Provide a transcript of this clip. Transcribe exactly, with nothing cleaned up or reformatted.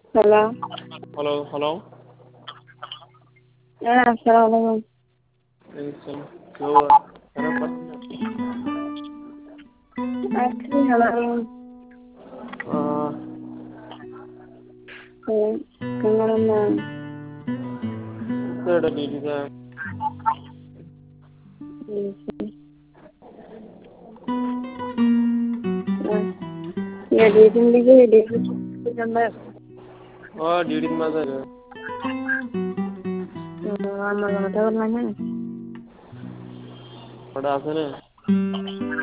hello hello hello ആ അസ്സലാമു അലൈക്കും സലാം ഹലോ ആഹ് हाँ डी डी मदर है तो हम लोग तो करना है पढ़ा सने